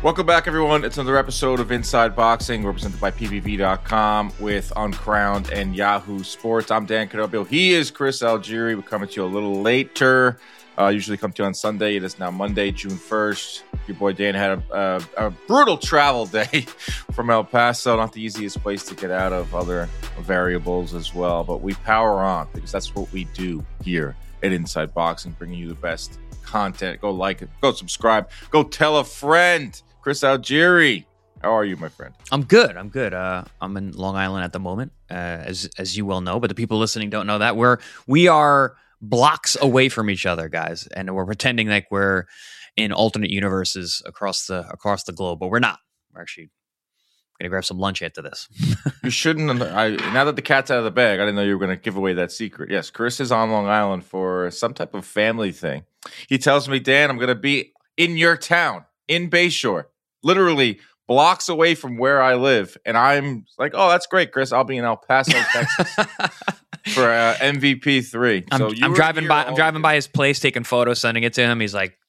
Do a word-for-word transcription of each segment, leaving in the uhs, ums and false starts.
Welcome back, everyone. It's another episode of Inside Boxing, represented by P V V dot com with Uncrowned and Yahoo Sports. I'm Dan Canobio. He is Chris Algieri. We're coming to you a little later. Uh, usually come to you on Sunday. It is now Monday, June first. Your boy Dan had a, a, a brutal travel day from El Paso. Not the easiest place to get out of, other variables as well. But we power on because that's what we do here at Inside Boxing, bringing you the best content. Go like it. Go subscribe. Go tell a friend. Chris Algieri, how are you, my friend? I'm good. I'm good. Uh, I'm in Long Island at the moment, uh, as as you well know, but the people listening don't know that. We're we are blocks away from each other, guys, and we're pretending like we're in alternate universes across the across the globe, but we're not. We're actually gonna grab some lunch after this. You shouldn't. I, now that the cat's out of the bag, I didn't know you were going to give away that secret. Yes, Chris is on Long Island for some type of family thing. He tells me, Dan, I'm going to be in your town, in Bayshore, literally blocks away from where I live. And I'm like, oh, that's great, Chris. I'll be in El Paso, Texas for uh, M V P three. I'm, so you I'm driving by. I'm driving by his place, taking photos, sending it to him. He's like,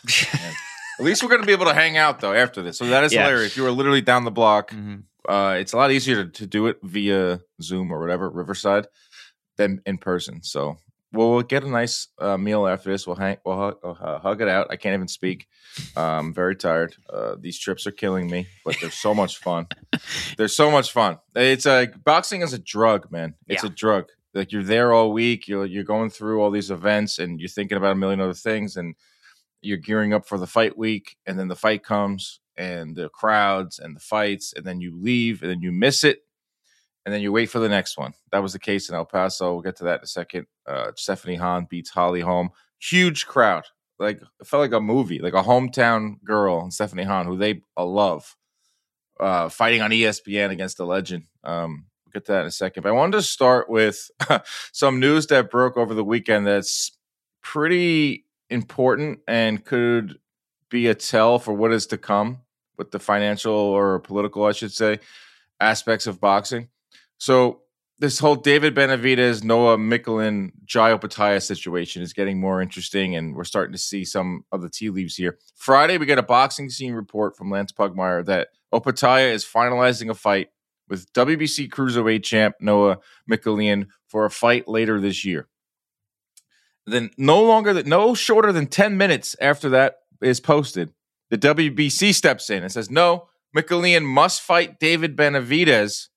at least we're going to be able to hang out though after this. So that is yeah. hilarious. You were literally down the block. Mm-hmm. Uh, it's a lot easier to, to do it via Zoom or whatever, Riverside, than in person. So we'll, we'll get a nice uh, meal after this. We'll hang. We'll hug, uh, hug it out. I can't even speak. I'm um, very tired. Uh, these trips are killing me, but they're so much fun. They're so much fun. It's like boxing is a drug, man. It's yeah. a drug. Like you're there all week. You're you're going through all these events, and you're thinking about a million other things, and you're gearing up for the fight week, and then the fight comes, and the crowds, and the fights, and then you leave, and then you miss it, and then you wait for the next one. That was the case in El Paso. We'll get to that in a second. Uh, Stephanie Hahn beats Holly Holm. Huge crowd. Like, it felt like a movie, like a hometown girl and Stephanie Hahn, who they uh, love, uh, fighting on E S P N against the legend. Um, we'll get to that in a second. But I wanted to start with some news that broke over the weekend that's pretty important and could be a tell for what is to come with the financial or political, I should say, aspects of boxing. So this whole David Benavidez, Noah Michelin, Jai Opetaia situation is getting more interesting, and we're starting to see some of the tea leaves here. Friday, we get a boxing scene report from Lance Pugmire that Opetaia is finalizing a fight with W B C Cruiserweight champ Noah Michelin for a fight later this year. Then no longer that no shorter than ten minutes after that is posted, the W B C steps in and says, no, Michelin must fight David Benavidez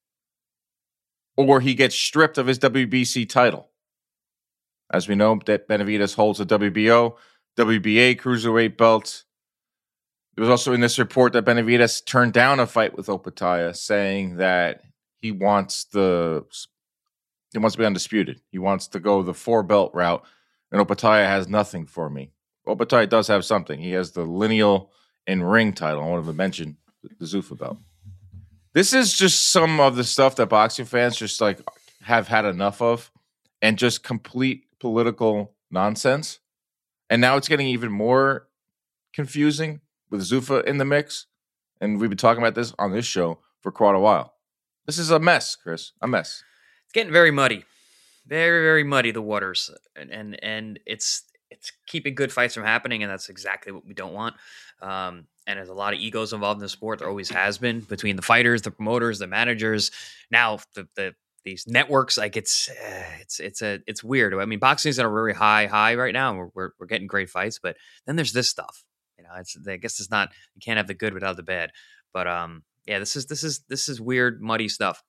or he gets stripped of his W B C title. As we know, that Benavidez holds a W B O, W B A cruiserweight belt. There was also in this report that Benavidez turned down a fight with Opetaia, saying that he wants the he wants to be undisputed. He wants to go the four belt route. And Opetaia has nothing for me. Opetaia does have something. He has the lineal and ring title. I want to mention the Zuffa belt. This is just some of the stuff that boxing fans just like have had enough of, and just complete political nonsense. And now it's getting even more confusing with Zuffa in the mix. And we've been talking about this on this show for quite a while. This is a mess, Chris. A mess. It's getting very muddy. Very, very muddy, the waters, and, and and it's it's keeping good fights from happening, and that's exactly what we don't want. Um, and there's a lot of egos involved in the sport. There always has been between the fighters, the promoters, the managers. Now the the these networks, like it's uh, it's it's a it's weird. I mean, boxing is at a very high high right now, and we're, we're we're getting great fights. But then there's this stuff. You know, it's I guess it's not you can't have the good without the bad. But um, yeah, this is this is this is weird, muddy stuff.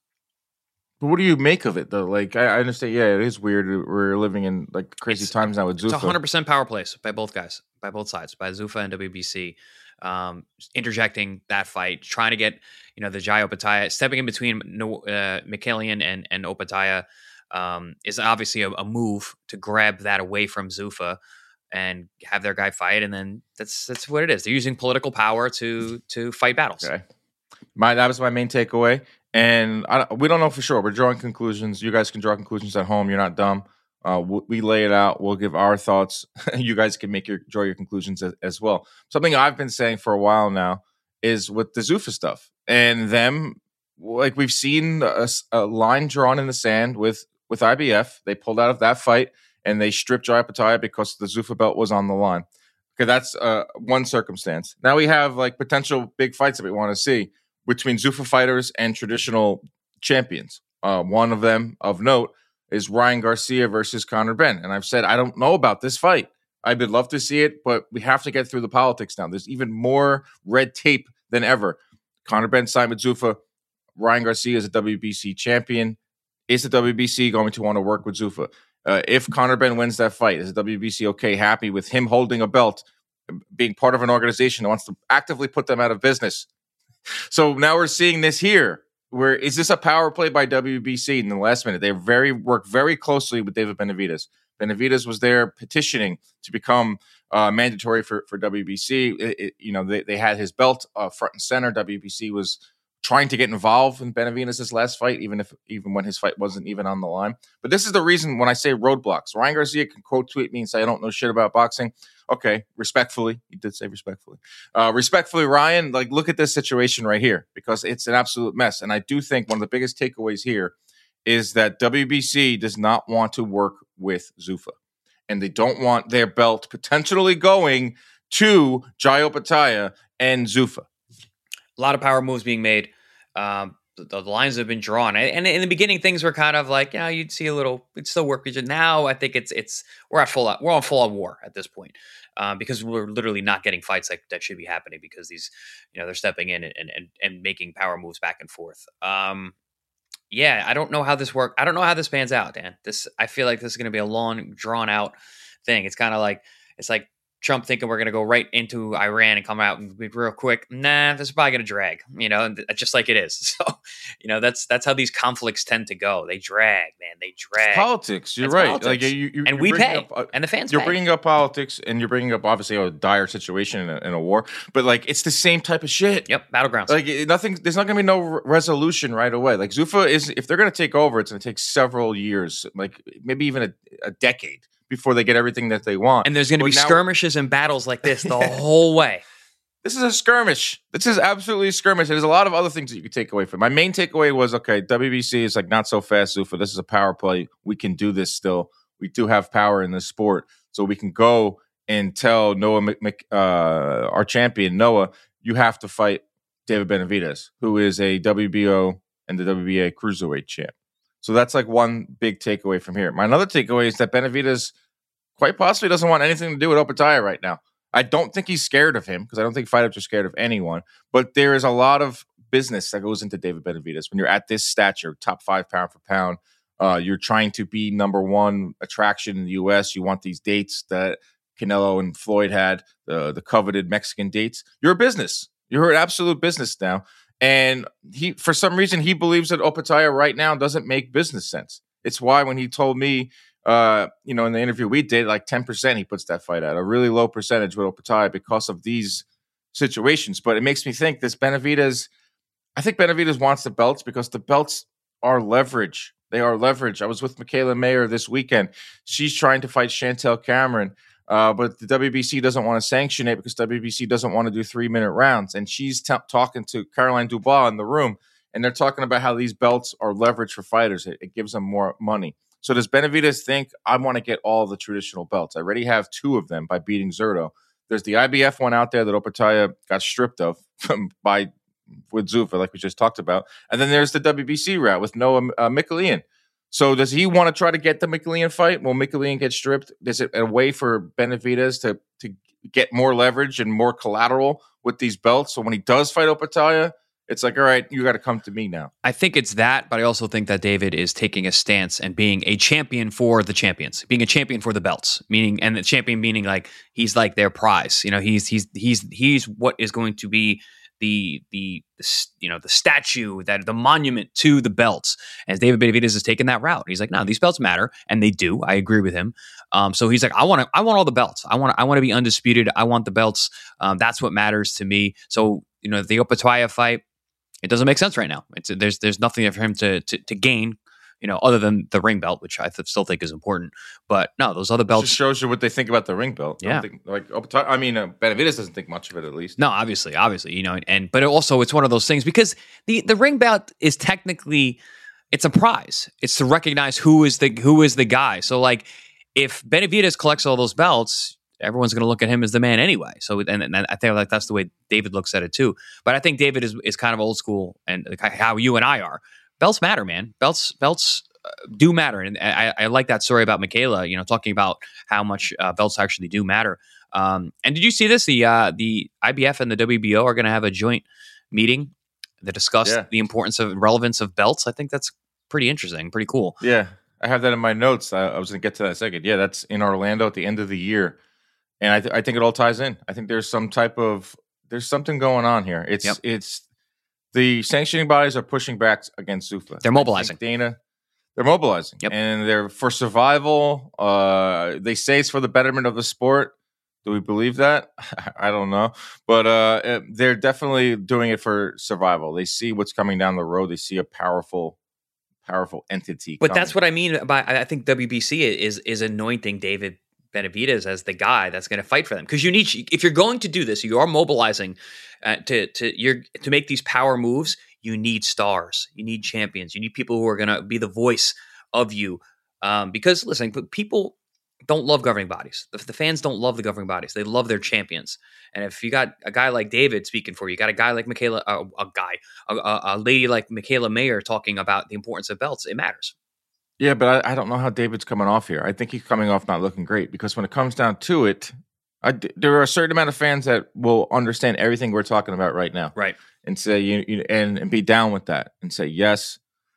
But what do you make of it, though? Like, I, I understand, yeah, it is weird. We're living in, like, crazy it's, times now with Zuffa. It's one hundred percent power plays by both guys, by both sides, by Zuffa and W B C. Um, interjecting that fight, trying to get, you know, the Jai Opetaia, stepping in between uh, Michelin and, and Opetaia um, is obviously a, a move to grab that away from Zuffa and have their guy fight. And then that's that's what it is. They're using political power to to fight battles. Okay. My That was my main takeaway. And I, we don't know for sure. We're drawing conclusions. You guys can draw conclusions at home. You're not dumb. Uh, we lay it out. We'll give our thoughts. You guys can make your draw your conclusions as, as well. Something I've been saying for a while now is with the Zuffa stuff and them. Like we've seen a, a line drawn in the sand with with I B F. They pulled out of that fight and they stripped Jai Opetaia because the Zuffa belt was on the line. Okay, that's uh, one circumstance. Now we have like potential big fights that we want to see between Zuffa fighters and traditional champions. Uh, one of them of note is Ryan Garcia versus Conor Benn. And I've said, I don't know about this fight. I would love to see it, but we have to get through the politics now. There's even more red tape than ever. Conor Benn signed with Zuffa. Ryan Garcia is a W B C champion. Is the W B C going to want to work with Zuffa? Uh, if Conor Benn wins that fight, is the W B C okay, happy with him holding a belt, being part of an organization that wants to actively put them out of business? So now we're seeing this here. Where is this a power play by W B C in the last minute? They very worked very closely with David Benavidez. Benavidez was there petitioning to become uh, mandatory for, for W B C. It, it, you know, they, they had his belt uh, front and center. W B C was trying to get involved in Benavidez's last fight, even if even when his fight wasn't even on the line. But this is the reason when I say roadblocks. Ryan Garcia can quote tweet me and say, I don't know shit about boxing. Okay, respectfully, he did say respectfully. Uh, respectfully, Ryan, like look at this situation right here because it's an absolute mess. And I do think one of the biggest takeaways here is that W B C does not want to work with Zuffa. And they don't want their belt potentially going to Jai Opetaia and Zuffa. A lot of power moves being made. Um, the, the lines have been drawn, and in the beginning, things were kind of like, you know, you'd see a little, it'd still work. Now, I think it's it's we're at full we're on full on war at this point um, because we're literally not getting fights like that should be happening because these, you know, they're stepping in and and and making power moves back and forth. Um, yeah, I don't know how this works. I don't know how this pans out, Dan. This I feel like this is going to be a long, drawn out thing. It's kind of like it's like. Trump thinking we're going to go right into Iran and come out and be real quick. Nah, this is probably going to drag, you know, just like it is. So, you know, that's that's how these conflicts tend to go. They drag, man. They drag. It's politics. You're it's right. Politics. Like you, you, and we pay, up, uh, and the fans. You're pay. bringing up politics, and you're bringing up obviously a dire situation in a, in a war. But like, it's the same type of shit. Yep, battlegrounds. Like nothing. There's not going to be no re- resolution right away. Like Zuffa is, if they're going to take over, it's going to take several years, like maybe even a, a decade. Before they get everything that they want. And there's going to be now, skirmishes and battles like this the whole way. This is a skirmish. This is absolutely a skirmish. There's a lot of other things that you could take away from it. My main takeaway was, okay, W B C is like not so fast, Zuffa. This is a power play. We can do this still. We do have power in this sport. So we can go and tell Noah, Mc, Mc, uh, our champion, Noah, you have to fight David Benavidez, who is a W B O and the W B A cruiserweight champ. So that's like one big takeaway from here. My another takeaway is that Benavidez quite possibly doesn't want anything to do with Opetaia right now. I don't think he's scared of him because I don't think fighters are scared of anyone. But there is a lot of business that goes into David Benavidez. When you're at this stature, top five pound for pound, uh, you're trying to be number one attraction in the U S. You want these dates that Canelo and Floyd had, the, the coveted Mexican dates. You're a business. You're an absolute business now. And he, for some reason, he believes that Opetaia right now doesn't make business sense. It's why when he told me, uh, you know, in the interview we did, like ten percent he puts that fight at, a really low percentage with Opetaia because of these situations. But it makes me think this Benavidez, I think Benavidez wants the belts because the belts are leverage. They are leverage. I was with Michaela Mayer this weekend. She's trying to fight Chantel Cameron. Uh, but the W B C doesn't want to sanction it because W B C doesn't want to do three-minute rounds. And she's t- talking to Caroline Dubois in the room, and they're talking about how these belts are leverage for fighters. It, it gives them more money. So does Benavidez think, I want to get all the traditional belts? I already have two of them by beating Zurdo. There's the I B F one out there that Opetaia got stripped of by with Zuffa, like we just talked about. And then there's the W B C route with Noah uh, Michelin. So does he want to try to get the Michelin fight? Will Michelin get stripped? Is it a way for Benavidez to, to get more leverage and more collateral with these belts? So when he does fight Opetaia, it's like, all right, you got to come to me now. I think it's that, but I also think that David is taking a stance and being a champion for the champions, being a champion for the belts, meaning, and the champion meaning like he's like their prize. You know, he's he's he's he's what is going to be the the, the you know the statue, that the monument to the belts. As David Benavidez has taken that route, he's like, no, these belts matter, and they do. I agree with him. Um, so he's like, I want to, I want all the belts. I want, I want to be undisputed. I want the belts. Um, that's what matters to me. So you know, the Opetaia fight, it doesn't make sense right now. It's there's there's nothing for him to to, to gain, you know, other than the ring belt, which I th- still think is important. But no, those other belts it just shows you what they think about the ring belt. Yeah, think, like I mean, uh, Benavidez doesn't think much of it, at least. No, obviously, obviously, you know, and, and but it also it's one of those things because the the ring belt is technically it's a prize. It's to recognize who is the who is the guy. So like, if Benavidez collects all those belts, everyone's going to look at him as the man anyway. So, and, and I think like that's the way David looks at it too. But I think David is is kind of old school, and like how you and I are. Belts matter, man. Belts belts uh, do matter, and I, I like that story about Michaela. You know, talking about how much uh, belts actually do matter. Um, and did you see this? The uh, the I B F and the W B O are going to have a joint meeting to discuss yeah. the importance of relevance of belts. I think that's pretty interesting, pretty cool. Yeah, I have that in my notes. I, I was going to get to that in a second. Yeah, that's in Orlando at the end of the year, and I, th- I think it all ties in. I think there's some type of there's something going on here. It's yep. it's the sanctioning bodies are pushing back against Zuffa. They're mobilizing. Dana, they're mobilizing, yep. and they're for survival. Uh, they say it's for the betterment of the sport. Do we believe that? I don't know. But uh, they're definitely doing it for survival. They see what's coming down the road. They see a powerful, powerful entity. But coming. That's what I mean by I think W B C is is anointing David Benavidez as the guy that's going to fight for them. Because you need, if you're going to do this, you are mobilizing uh, to to you're to make these power moves. You need stars. You need champions. You need people who are going to be the voice of you. Um, because listen, people don't love governing bodies. The, the fans don't love the governing bodies. They love their champions. And if you got a guy like David speaking for you, you got a guy like Michaela, uh, a guy, a, a, a lady like Michaela Mayer talking about the importance of belts, it matters. Yeah, but I, I don't know how David's coming off here. I think he's coming off not looking great because when it comes down to it, I, there are a certain amount of fans that will understand everything we're talking about right now, right? And say you, you and and be down with that and say yes,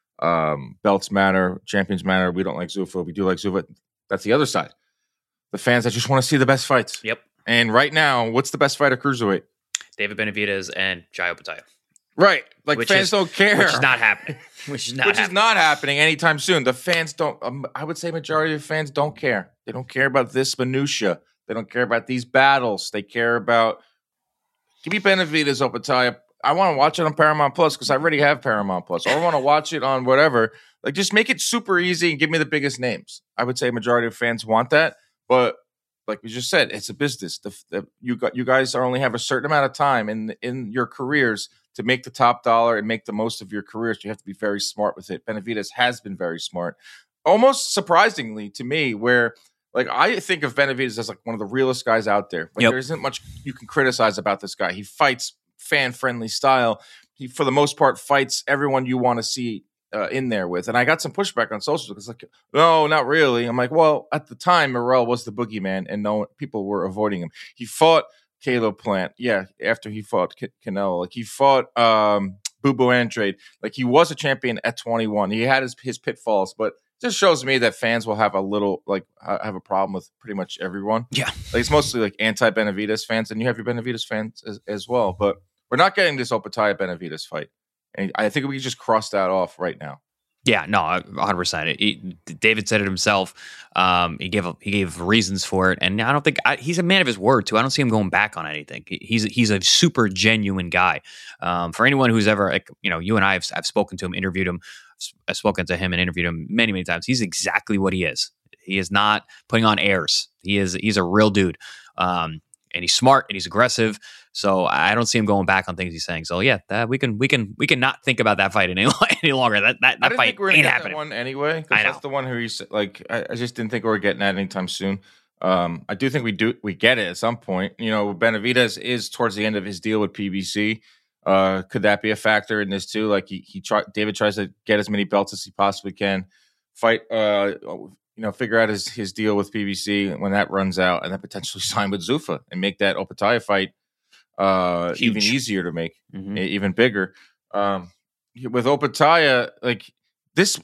um, belts matter, champions matter. We don't like Zuffa, we do like Zuffa. That's the other side. The fans that just want to see the best fights. Yep. And right now, what's the best fight at cruiserweight? David Benavidez and Jai Opetaia. Right. Like which fans is, don't care. Which is not happening. Which is not Which happening. is not happening anytime soon. The fans don't, um, I would say majority of fans don't care. They don't care about this minutia. They don't care about these battles. They care about, give me Benavidez, Opetaia. I want to watch it on Paramount Plus because I already have Paramount Plus. Or I want to watch it on whatever. Like just make it super easy and give me the biggest names. I would say majority of fans want that. But like we just said, it's a business. The, the, you got you guys are only have a certain amount of time in in your careers to make the top dollar and make the most of your careers. You have to be very smart with it. Benavidez has been very smart, almost surprisingly to me. Where like I think of Benavidez as like one of the realest guys out there. Like yep. there isn't much you can criticize about this guy. He fights fan friendly style. He for the most part fights everyone you want to see. Uh, in there with, and I got some pushback on social because like, no, not really. I'm like, well, at the time, Morrell was the boogeyman, and no people were avoiding him. He fought Caleb Plant, yeah. After he fought C- Canelo, like he fought um, Bubu Andrade, like he was a champion at twenty-one. He had his his pitfalls, but it just shows me that fans will have a little like have a problem with pretty much everyone. Yeah, like it's mostly like anti Benavidez fans, and you have your Benavidez fans as, as well. But we're not getting this Opetaia Benavidez fight. And I think we just cross that off right now. Yeah, no, one hundred percent. He, David said it himself. Um, he gave he gave reasons for it, and I don't think I, he's a man of his word too. I don't see him going back on anything. He's he's a super genuine guy. Um, for anyone who's ever, like, you know, you and I have I've spoken to him, interviewed him, I've spoken to him and interviewed him many many times. He's exactly what he is. He is not putting on airs. He is he's a real dude. Um, and he's smart and he's aggressive. So I don't see him going back on things he's saying. So yeah, that we can we can we can not think about that fight any, any longer. That that, that I didn't fight think we were ain't gonna get happening. That one anyway. I know. That's the one who he's like. I, I just didn't think we were getting that anytime soon. Um, I do think we do we get it at some point. You know, Benavidez is towards the end of his deal with P B C. Uh, could that be a factor in this too? Like he he try, David tries to get as many belts as he possibly can. Fight. Uh, you know, figure out his, his deal with P B C when that runs out, and then potentially sign with Zuffa and make that Opetaia fight uh, even easier to make, mm-hmm. even bigger. Um, with Opetaia, like this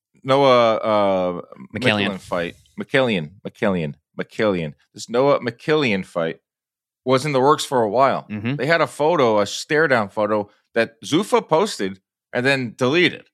Noah uh, McKillian fight, McKillian, McKillian, McKillian. This Noah McKillian fight was in the works for a while. Mm-hmm. They had a photo, a stare down photo that Zuffa posted and then deleted.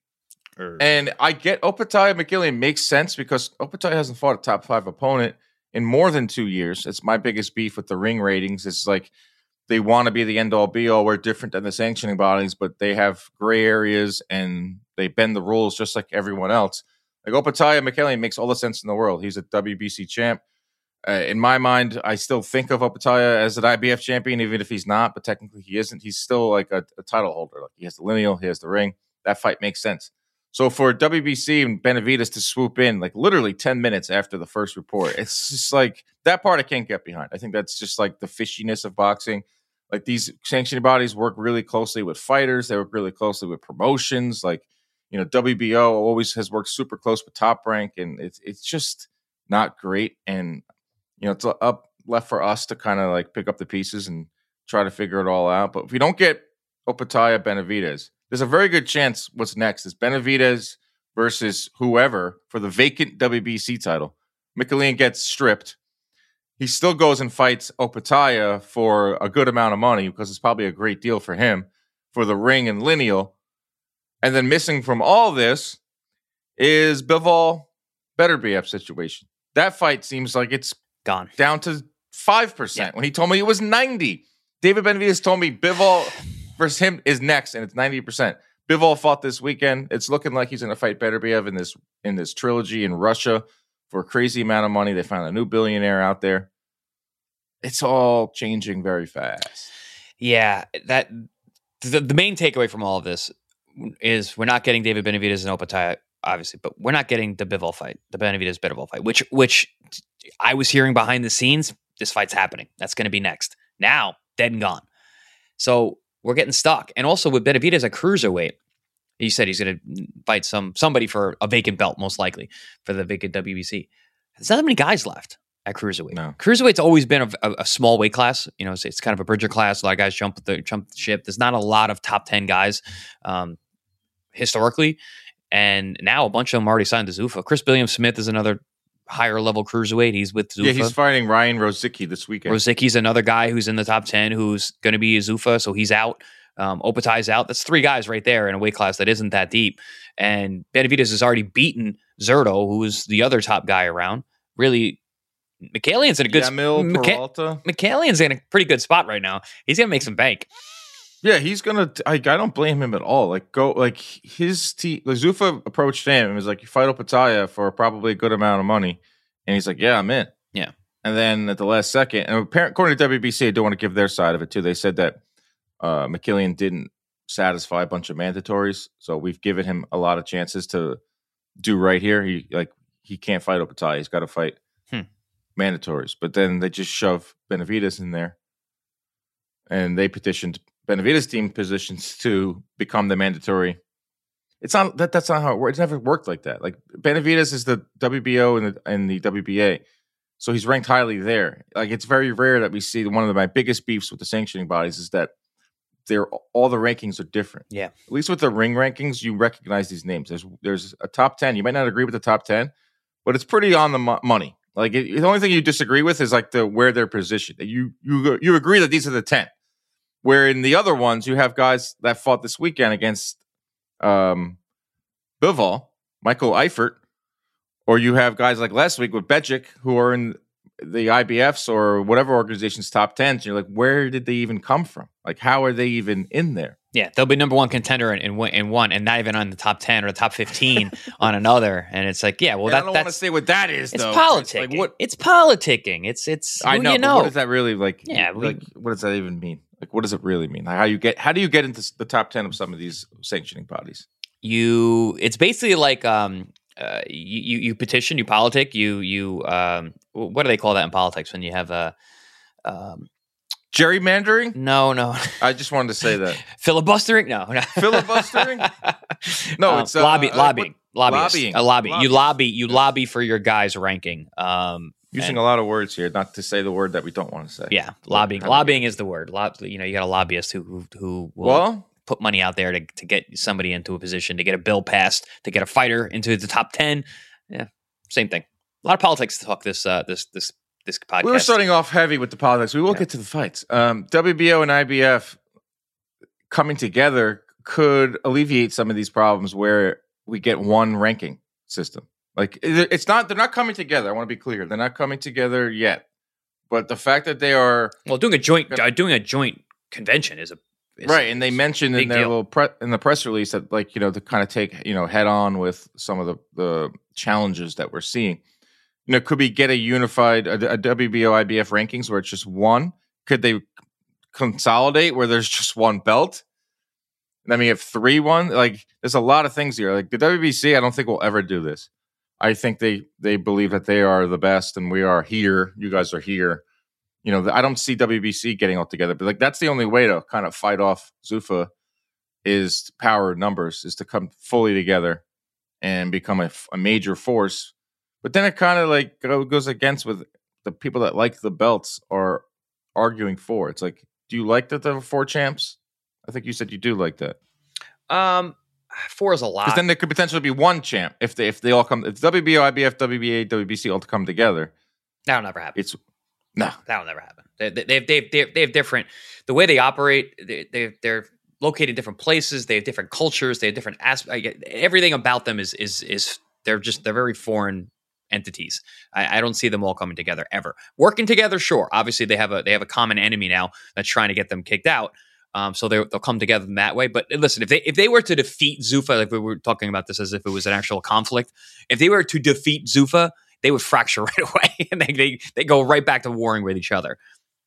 And I get Opetaia McKillian makes sense because Opetaia hasn't fought a top five opponent in more than two years. It's my biggest beef with the ring ratings. It's like they want to be the end all be all. We're different than the sanctioning bodies, but they have gray areas and they bend the rules just like everyone else. Like Opetaia McKillian makes all the sense in the world. He's a W B C champ. Uh, in my mind, I still think of Opetaia as an I B F champion, even if he's not, but technically he isn't. He's still like a, a title holder. Like he has the lineal, he has the ring. That fight makes sense. So for W B C and Benavidez to swoop in like literally ten minutes after the first report, it's just like that part I can't get behind. I think that's just like the fishiness of boxing. Like these sanctioning bodies work really closely with fighters. They work really closely with promotions. Like, you know, W B O always has worked super close with Top Rank, and it's it's just not great. And, you know, it's up left for us to kind of like pick up the pieces and try to figure it all out. But if we don't get Opetaia Benavidez, there's a very good chance what's next is Benavidez versus whoever for the vacant W B C title. Michelin gets stripped. He still goes and fights Opetaia for a good amount of money because it's probably a great deal for him for the ring and lineal. And then missing from all this is Bivol Beterbiev situation. That fight seems like it's gone down to five percent yeah. when he told me it was ninety. David Benavidez told me Bivol versus him is next, and it's ninety percent. Bivol fought this weekend. It's looking like he's going to fight Beterbiev in this in this trilogy in Russia for a crazy amount of money. They found a new billionaire out there. It's all changing very fast. Yeah, that the, the main takeaway from all of this is we're not getting David Benavidez and Opetaia, obviously, but we're not getting the Bivol fight, the Benavidez Bivol fight, which which I was hearing behind the scenes. This fight's happening. That's going to be next. Now, dead and gone. So we're getting stuck. And also with Benavidez at cruiserweight, he said he's going to fight some somebody for a vacant belt, most likely, for the vacant W B C. There's not that many guys left at cruiserweight. No. Cruiserweight's always been a, a, a small weight class. You know, it's, it's kind of a bridger class. A lot of guys jump the jump the ship. There's not a lot of top ten guys um, historically. And now a bunch of them already signed to Zuffa. Chris Billiam-Smith is another higher level cruiserweight. He's with Zuffa. Yeah, he's fighting Ryan Rozicki this weekend. Rozicki's another guy who's in the top ten who's going to be a Zuffa, so he's out. Um, Opetaia's out. That's three guys right there in a weight class that isn't that deep. And Benavidez has already beaten Zurdo, who is the other top guy around. Really, Michaelian's in a good spot. Yamil Peralta. Michaelian's in a pretty good spot right now. He's going to make some bank. Yeah, he's gonna. I, I don't blame him at all. Like go, like his team. Like Zuffa approached him and was like, "You fight Opetaia for probably a good amount of money," and he's like, "Yeah, I'm in." Yeah. And then at the last second, and apparently, according to W B C, I don't want to give their side of it too. They said that uh, Michaelian didn't satisfy a bunch of mandatories, so we've given him a lot of chances to do right here. He like he can't fight Opetaia. He's got to fight hmm. mandatories. But then they just shove Benavidez in there, and they petitioned. Benavidez team positions to become the mandatory. It's not that that's not how it works. It's never worked like that. Like Benavidez is the W B O and the, and the W B A, so he's ranked highly there. Like it's very rare that we see one of my biggest beefs with the sanctioning bodies is that they're all the rankings are different. Yeah, at least with the ring rankings, you recognize these names. There's there's a top ten. You might not agree with the top ten, but it's pretty on the mo- money. Like it, the only thing you disagree with is like the where they're positioned. You you you agree that these are the ten. Where in the other ones, you have guys that fought this weekend against um, Bivol, Michael Eifert, or you have guys like last week with Bejic who are in the I B F's or whatever organization's top tens. You're like, where did they even come from? Like, how are they even in there? Yeah, they'll be number one contender in, in, in one and not even on the top ten or the top fifteen on another. And it's like, yeah, well, yeah, that, I don't that's, want to say what that is, it's though. politicking. It's like, what? It's politicking. It's, it's, I know, you but know. what does that really, like, yeah, we, like, what does that even mean? Like, what does it really mean? Like, how you get, how do you get into the top ten of some of these sanctioning bodies? You, it's basically like, um, uh, you, you petition, you politic, you, you, um, what do they call that in politics when you have a, um, gerrymandering? No, no. I just wanted to say that. Filibustering? No, no. Filibustering? No, um, it's uh, lobby, uh, lobbying, what, lobbying, a Lobbying. lobby. You lobby, you lobby for your guys' ranking. Um, Using and, a lot of words here, not to say the word that we don't want to say. Yeah, lobbying. Lobbying is the word. Lob, you know, you got a lobbyist who who, who will well, put money out there to, to get somebody into a position, to get a bill passed, to get a fighter into the top ten. Yeah, same thing. A lot of politics talk this uh, this this this podcast. We were starting off heavy with the politics. We will yeah. get to the fights. Um, W B O and I B F coming together could alleviate some of these problems where we get one ranking system. Like it's not, they're not coming together. I want to be clear. They're not coming together yet. But the fact that they are well doing a joint uh, doing a joint convention is a is right. A, and they mentioned in their deal. little pre- in the press release that like you know to kind of take you know head on with some of the, the challenges that we're seeing. You know, could we get a unified a, a W B O I B F rankings where it's just one? Could they consolidate where there's just one belt? And then we have three one. Like, there's a lot of things here. Like the W B C, I don't think will ever do this. I think they they believe that they are the best, and we are here. You guys are here. You know, I don't see W B C getting all together, but like that's the only way to kind of fight off Zuffa is power numbers, is to come fully together and become a, a major force. But then it kind of like goes against with the people that like the belts are arguing for. It's like, do you like that there are four champs? I think you said you do like that. Um, four is a lot. Because then there could potentially be one champ if they if they all come. If W B O, I B F, W B A, W B C all to come together. That'll never happen. It's no, that'll never happen. They they they they, they, they have different the way they operate. They they they're located in different places. They have different cultures. They have different aspects. Everything about them is is is they're just they're very foreign entities. I, I don't see them all coming together ever. Working together, sure. Obviously, they have a they have a common enemy now that's trying to get them kicked out. Um, so they'll come together in that way. But listen, if they if they were to defeat Zuffa, like we were talking about this as if it was an actual conflict, if they were to defeat Zuffa, they would fracture right away, and they they, they go right back to warring with each other.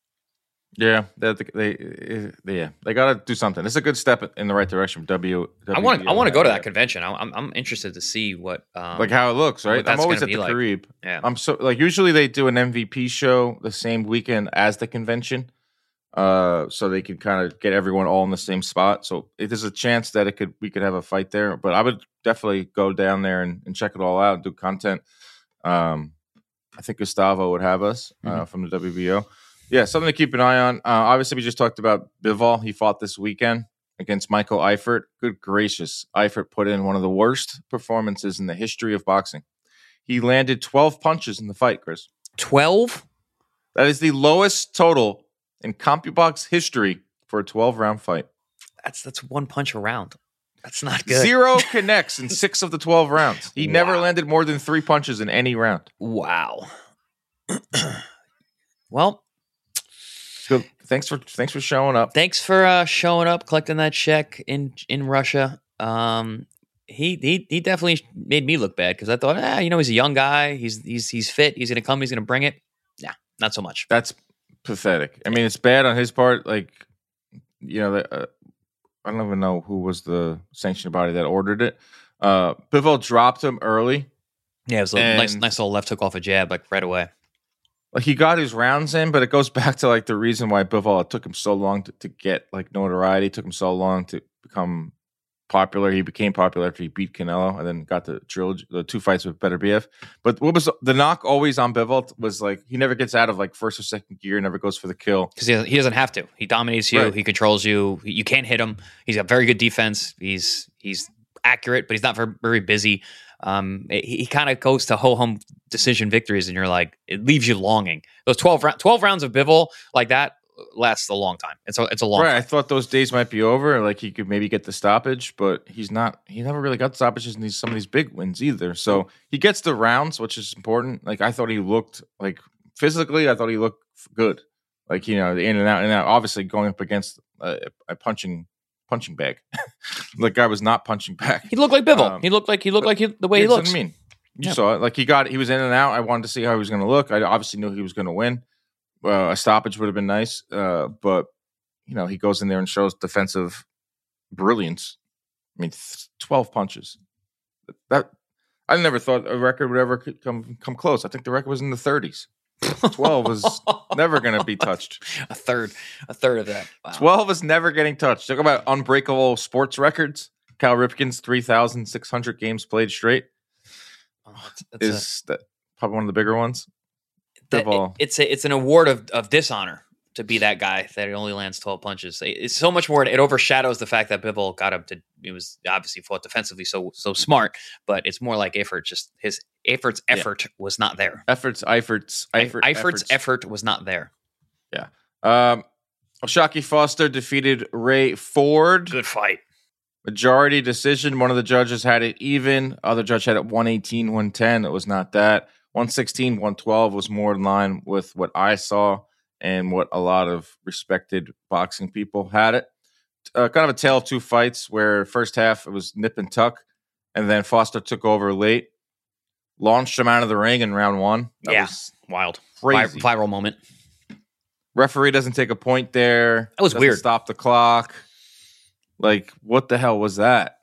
Yeah, they, they, they yeah, they got to do something. It's a good step in the right direction. W, I want I want to go to that convention. I'm I'm interested to see what um, like how it looks. Right, I'm always at the like. Carib. Yeah, I'm so like usually they do an M V P show the same weekend as the convention, uh, so they can kind of get everyone all in the same spot. So if there's a chance that it could we could have a fight there, but I would definitely go down there and, and check it all out and do content. Um, I think Gustavo would have us uh, mm-hmm. from the W B O. Yeah, something to keep an eye on. Uh, obviously, we just talked about Bivol. He fought this weekend against Michael Eifert. Good gracious. Eifert put in one of the worst performances in the history of boxing. He landed twelve punches in the fight, Chris. twelve? That is the lowest total in CompuBox history for a twelve-round fight. That's that's one punch a round. That's not good. Zero connects in six of the twelve rounds. He wow. never landed more than three punches in any round. Wow. Well... Good. Thanks for thanks for showing up. Thanks for uh, showing up, collecting that check in in Russia. Um, he he he definitely made me look bad because I thought, ah, you know, he's a young guy. He's he's he's fit. He's gonna come. He's gonna bring it. Yeah, not so much. That's pathetic. I mean, it's bad on his part. Like, you know, uh, I don't even know who was the sanctioning body that ordered it. Uh, Bivol dropped him early. Yeah, it was a nice nice little left hook off a jab, like right away. Like he got his rounds in, but it goes back to like the reason why Bivol, it took him so long to, to get like notoriety. It took him so long to become popular. He became popular after he beat Canelo and then got the trilogy, the two fights with Better B F. But what was the knock always on Bivol was like he never gets out of like first or second gear, never goes for the kill because he, he doesn't have to. He dominates you. Right. He controls you. You can't hit him. He's got very good defense. He's he's accurate, but he's not very, very busy. Um, he, he kind of goes to ho-hum decision victories, and you're like, it leaves you longing. Those twelve, twelve rounds of Bivol like that lasts a long time. It's a, it's a long right. time. I thought those days might be over. Like he could maybe get the stoppage, but he's not. He never really got stoppages in these some of these big wins either. So he gets the rounds, which is important. Like I thought he looked like physically, I thought he looked good. Like you know, the in and out, in and out. Obviously, going up against a, a punching. punching bag. The guy was not punching back. He looked like Bivol. Um, he looked like he looked like he, the way he looks. What I mean, you yeah. saw it. Like he got, he was in and out. I wanted to see how he was going to look. I obviously knew he was going to win. Uh, a stoppage would have been nice, uh, but you know he goes in there and shows defensive brilliance. I mean, twelve punches. That I never thought a record would ever come come close. I think the record was in the thirties. twelve was never going to be touched. A third, a third of that. Wow. twelve is never getting touched. Talk about unbreakable sports records. Cal Ripken's three thousand six hundred games played straight oh, that's, that's is a, that probably one of the bigger ones. That, it, it's a, it's an award of, of dishonor to be that guy that he only lands twelve punches. It's so much more. It overshadows the fact that Bivol got him to. It was obviously fought defensively, so so smart. But it's more like Eifert. Just his Eifert's effort yeah. was not there. Efforts, Eifert's, Eifert, Eifert's effort was not there. Yeah. Um, O'Shaquie Foster defeated Ray Ford. Good fight. Majority decision. One of the judges had it even. Other judge had it one eighteen, one ten. It was not that. one sixteen, one twelve was more in line with what I saw and what a lot of respected boxing people had it. Uh, kind of a tale of two fights where first half it was nip and tuck, and then Foster took over late, launched him out of the ring in round one. That yeah, was wild. Crazy. Vi- viral moment. Referee doesn't take a point there. That was weird. Stop the clock. Like, what the hell was that?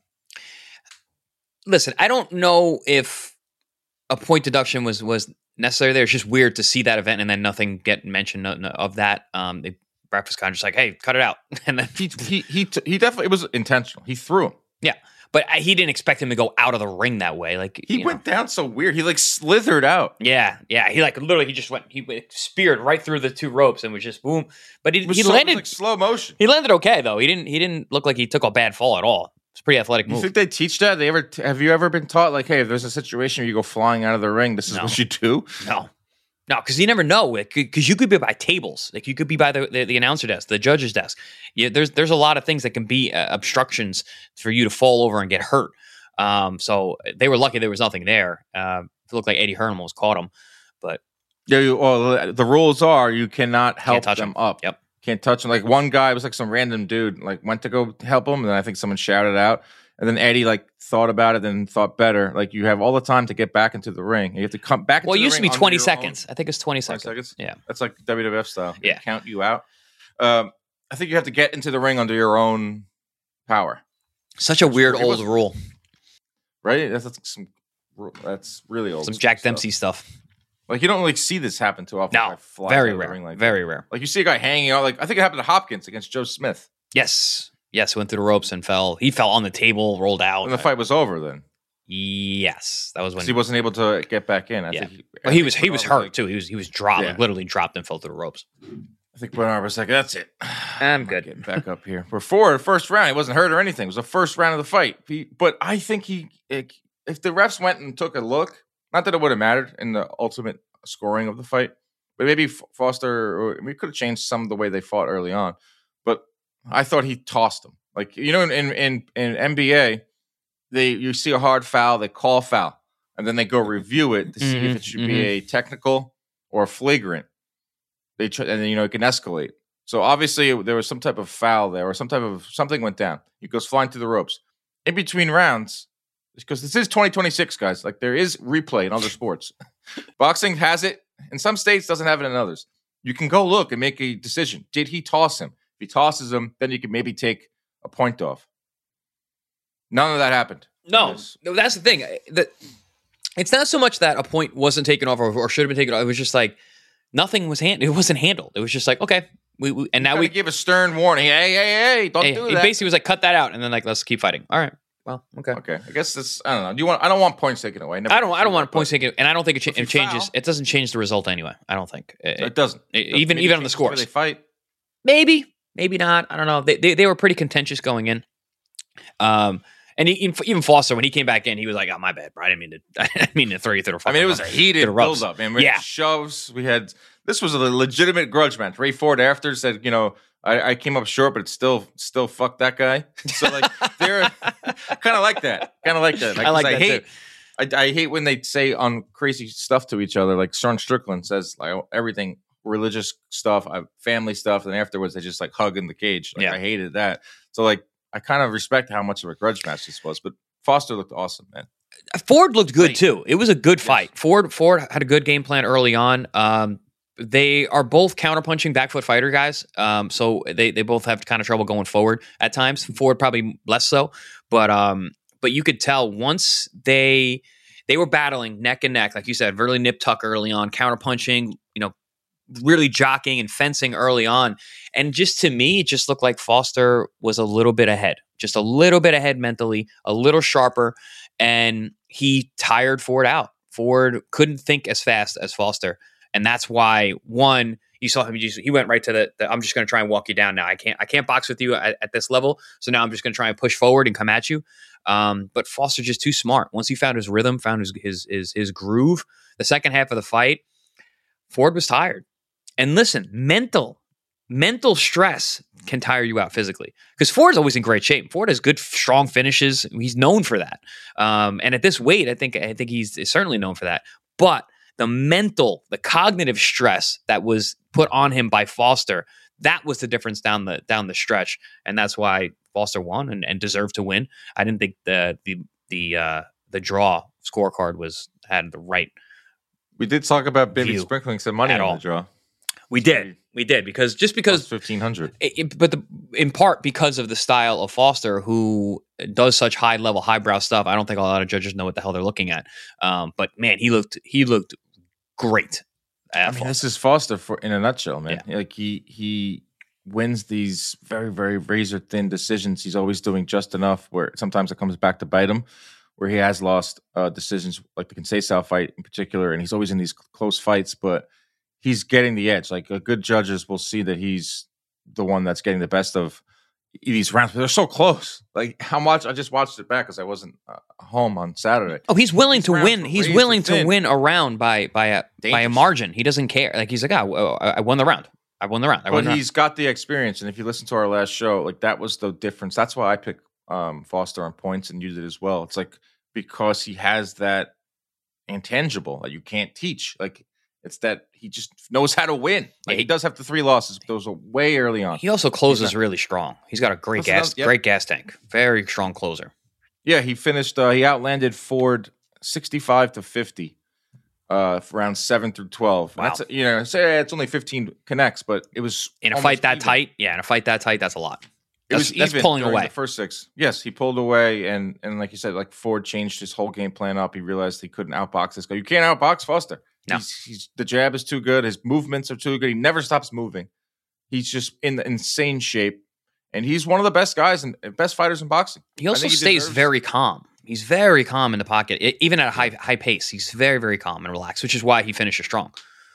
Listen, I don't know if a point deduction was was necessary there. It's just weird to see that event and then nothing get mentioned of that. Um, the ref was kind of just like, "Hey, cut it out," and then he he he, t- he definitely it was intentional. He threw him. Yeah, but I, he didn't expect him to go out of the ring that way. Like he went know. down so weird. He like slithered out. Yeah, yeah. He like literally he just went. He speared right through the two ropes and was just boom. But he, he so, landed like slow motion. He landed okay though. He didn't. He didn't look like he took a bad fall at all. It's a pretty athletic move. You think they teach that? They ever t- have you ever been taught like, hey, if there's a situation where you go flying out of the ring, this is no. what you do? No, no, because you never know. Because you could be by tables, like you could be by the, the, the announcer desk, the judge's desk. Yeah, there's there's a lot of things that can be uh, obstructions for you to fall over and get hurt. Um, so they were lucky there was nothing there. Uh, it looked like Eddie Hearn almost caught him, but yeah, you, well, the rules are you cannot help touch them him. up. Yep. Can't touch him. Like one guy was like some random dude, like went to go help him, and then I think someone shouted out, and then Eddie like thought about it, then thought better. Like you have all the time to get back into the ring. You have to come back. Well, into it used the to ring be twenty your seconds. own. I think it's twenty seconds. seconds. Yeah, that's like W W F style. They yeah, count you out. Um, I think you have to get into the ring under your own power. Such a weird old was, rule, right? That's, that's some. That's really old. Some Jack Dempsey stuff. stuff. Like, you don't like see this happen too often. No, very rare. Like very that. rare. Like, you see a guy hanging out. Like, I think it happened to Hopkins against Joe Smith. Yes. Yes, went through the ropes and fell. He fell on the table, rolled out. And the fight was over then. Yes. That was when he wasn't able to get back in. I yeah. think he, well, he was he was hurt, like, too. He was he was dropped, yeah. like, literally dropped and fell through the ropes. I think Bernard was like, that's it. I'm good. Getting back up here. Before the first round, he wasn't hurt or anything. It was the first round of the fight. He, but I think he, it, if the refs went and took a look, not that it would have mattered in the ultimate scoring of the fight, but maybe Foster, or we could have changed some of the way they fought early on. But I thought he tossed him. Like, you know, in in in N B A, they you see a hard foul, they call foul, and then they go review it to see mm-hmm, if it should mm-hmm. be a technical or a flagrant. They try, and then, you know, it can escalate. So obviously there was some type of foul there, or some type of something went down. He goes flying through the ropes in between rounds, because this is twenty twenty-six, guys. Like, there is replay in other sports. Boxing has it in some states, doesn't have it in others. You can go look and make a decision. Did he toss him? If he tosses him, then you can maybe take a point off. None of that happened. No, no, that's the thing. That it's not so much that a point wasn't taken off or, or should have been taken off. It was just like nothing was hand. It wasn't handled. It was just like, okay, we, we and now we give a stern warning. Hey, hey, hey! Don't hey, do he that. He basically was like, cut that out, and then like, let's keep fighting. All right. Well, okay. Okay. I guess this. I don't know. Do you want? I don't want points taken away. Never I don't. I don't want points taken, and I don't think it, cha- it changes. Foul, it doesn't change the result anyway. I don't think it, it doesn't. It, even Maybe even on the scores, they fight. Maybe, maybe not. I don't know. They they, they were pretty contentious going in. Um, and he, even Foster, when he came back in, he was like, "Oh, my bad, bro. I didn't mean to. I didn't mean to throw you through the." I mean, it was a heated build up, man. We yeah. had shoves. We had. This was a legitimate grudge match. Ray Ford after said, you know, I, I came up short, but it's still, still fuck that guy. So like, they're kind of like that. Kind of like that. Like, I like I that hate, too. I, I hate when they say on crazy stuff to each other. Like Sean Strickland says, like everything religious stuff, uh, family stuff, and afterwards they just like hug in the cage. Like, yeah. I hated that. So like, I kind of respect how much of a grudge match this was. But Foster looked awesome, man. Ford looked good too. It was a good fight. Yes. Ford Ford had a good game plan early on. Um, They are both counterpunching back foot fighter guys, um, so they, they both have kind of trouble going forward at times. Ford probably less so, but um, but you could tell once they they were battling neck and neck, like you said, really nip tuck early on, counterpunching, you know, really jockeying and fencing early on, and just to me, it just looked like Foster was a little bit ahead, just a little bit ahead mentally, a little sharper, and he tired Ford out. Ford couldn't think as fast as Foster. And that's why, one, you saw him, he went right to the, the I'm just going to try and walk you down now. I can't I can't box with you at, at this level. So now I'm just going to try and push forward and come at you. Um, but Foster just too smart. Once he found his rhythm, found his, his, his, his groove, the second half of the fight, Ford was tired. And listen, mental, mental stress can tire you out physically. Because Ford's always in great shape. Ford has good, strong finishes. He's known for that. Um, and at this weight, I think I think he's certainly known for that. But the mental, the cognitive stress that was put on him by Foster, that was the difference down the down the stretch, and that's why Foster won and, and deserved to win. I didn't think the the the uh, the draw scorecard was had the right. We did talk about maybe sprinkling some money on all. the draw. We did. We did because just because fifteen hundred. But the, in part because of the style of Foster, who does such high level, highbrow stuff. I don't think a lot of judges know what the hell they're looking at. Um, but man, he looked he looked great. I mean, Foster. This is Foster for in a nutshell, man. Yeah. Like he he wins these very very razor thin decisions. He's always doing just enough where sometimes it comes back to bite him. Where he has lost uh, decisions, like the Conceição fight in particular, and he's always in these close fights, but he's getting the edge. Like uh, good judges will see that he's the one that's getting the best of these rounds. But they're so close. Like how much I just watched it back because I wasn't uh, home on Saturday. Oh, he's willing these to win. He's willing to win a round by by a Dangerous. by a margin. He doesn't care. Like he's like, oh, I won the round. I won the round. I won but the he's round. got the experience, and if you listen to our last show, like that was the difference. That's why I picked um, Foster on points, and you did as well. It's like. Because he has that intangible that you can't teach. Like it's that he just knows how to win. Like yeah, he, he does have the three losses, but those are way early on. He also closes really strong. He's got a great gas, yep. great gas tank. Very strong closer. Yeah, he finished. Uh, he outlanded Ford sixty-five to fifty, uh, for rounds seven through twelve. Wow. That's you know, say it's only fifteen connects, but it was in a fight that even. tight. Yeah, in a fight that tight, that's a lot. It that's, was that's even pulling during away. The first six, yes, he pulled away, and and like you said, like Ford changed his whole game plan up. He realized he couldn't outbox this guy. You can't outbox Foster. No. He's, he's the jab is too good. His movements are too good. He never stops moving. He's just in the insane shape, and he's one of the best guys and best fighters in boxing. He also he stays deserves- very calm. He's very calm in the pocket, it, even at a high high pace. He's very very calm and relaxed, which is why he finishes strong.